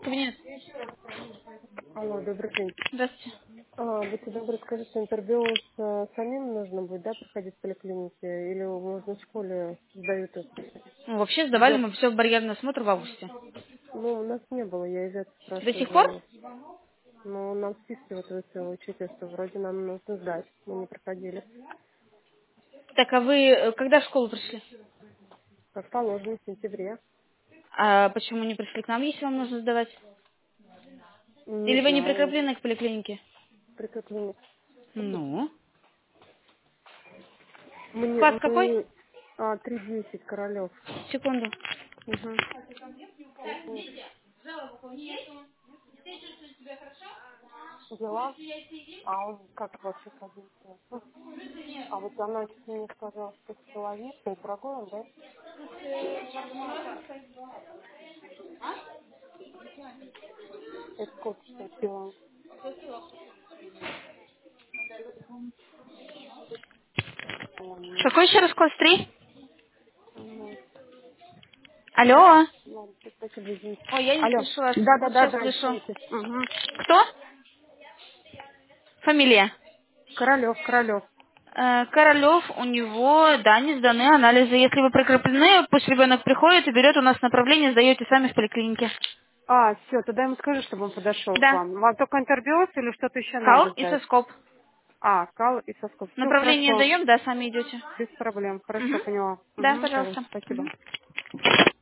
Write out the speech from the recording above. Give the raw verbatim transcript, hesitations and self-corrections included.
Кабинет. Алло, добрый день. Здравствуйте. А, будьте добры, скажите, интервью с э, самим нужно будет, да, проходить в поликлинике? Или можно в школе сдают их? Ну, вообще сдавали Где? мы все барьерный осмотр в августе. Ну, у нас не было, я из этого До спрашиваю, сих пор? звоню. Но нам в списке вот высыло учитель, что вроде нам нужно сдать. Мы не проходили. Так, а вы э, когда в школу пришли? Как положено, в сентябре. А почему не пришли к нам, если вам нужно сдавать? Не Или вы не знаю, прикреплены к поликлинике? прикреплены. Ну? Мне, Класс какой? мы, а, три десять, Королев. Секунду. Угу. Дела? А он как вообще садится? А вот она чуть мне сказала, что с половицей, дорогой он, да? Это сколько стоит пилон? Ой, нет. Какой еще раз класс три? Ага. Алло? Ладно, всё, спасибо, извините. Ой, я не Алло. слышу вас. Да, да, Вот да, сейчас да, слышу. извините. Угу. Кто? Фамилия? Королев, Королев. Э, Королев, у него, да, не сданы анализы. Если вы прикреплены, пусть ребенок приходит и берет у нас направление, сдаете сами в поликлинике. А, все, тогда ему скажу, чтобы он подошел к Да. вам. Вам только интервью или что-то еще Кал надо и сдать? соскоб. А, кал и соскоб. Все Направление хорошо. даем, да, сами идете. Без проблем. Хорошо, Мгм. поняла. Да, Угу, пожалуйста. спасибо. Мгм.